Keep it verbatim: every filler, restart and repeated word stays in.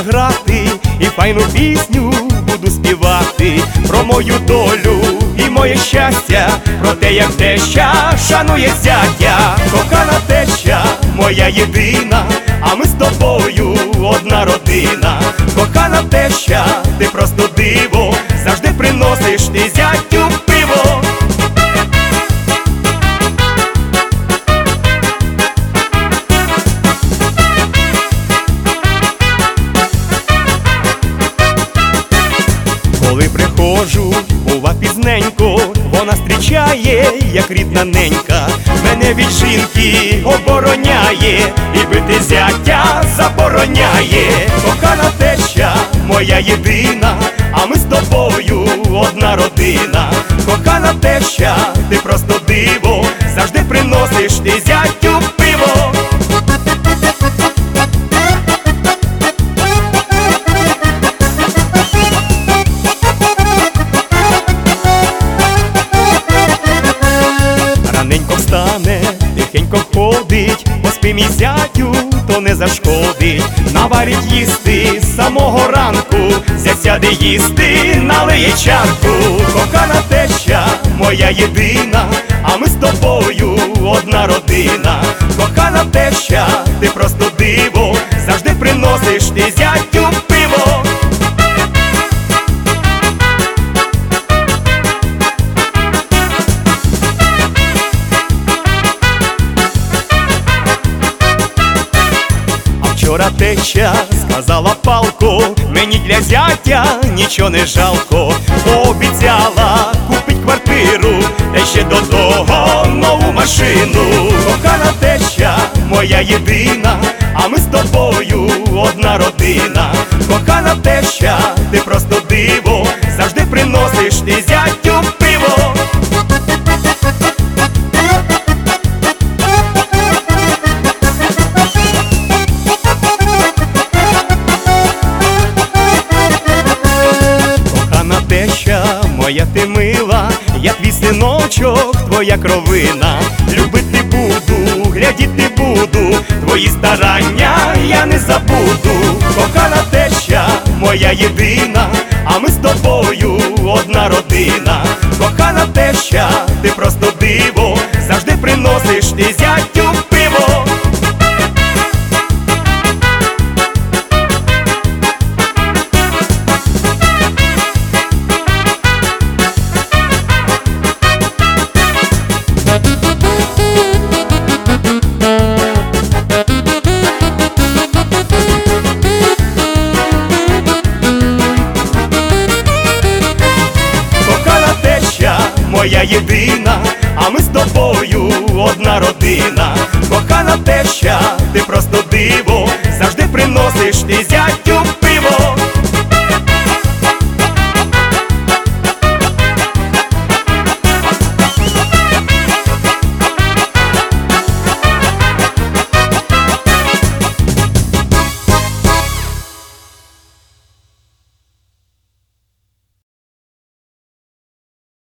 грати і файну пісню буду співати про мою долю і моє щастя, про те, як теща шанує зятя. Кохана теща, моя єдина, а ми з тобою одна родина. Кохана теща, ти просто диво, завжди приносиш ти зятю пиво. Коли приходжу, бува пізненько, вона зустрічає, як рідна ненька. Мене від жінки обороняє і бити зятя забороняє. Кохана теща, моя єдина, а ми з тобою одна родина. Кохана теща, ти просто диво, завжди приносиш ти зятю пиво. Раненько встане, тихенько ходить, поспи мій зятю, то не зашкодить. Наварить їсти з самого ранку, зять сяде їсти, налиє чарку. Кохана теща, моя єдина, а ми з тобою одна родина. Кохана теща, ти просто диво, завжди приносиш ти зятю пиво. Вчора теща сказала палко, мені для зятя нічого не жалко. Пообіцяла купить квартиру, та ще до того нову машину. Кохана теща, моя єдина, а ми з тобою одна родина. Кохана теща, ти просто диво, завжди приносиш ти зятю пиво. Моя ти мила, я твій синочок, твоя кровина. Любити буду, глядіти буду, твої старання я не забуду. Кохана теща, моя єдина, а ми з тобою одна родина. Кохана теща, ти просто диво, завжди приносиш ти зятю пиво. Моя єдина, а ми з тобою одна родина. Кохана теща, ти просто диво,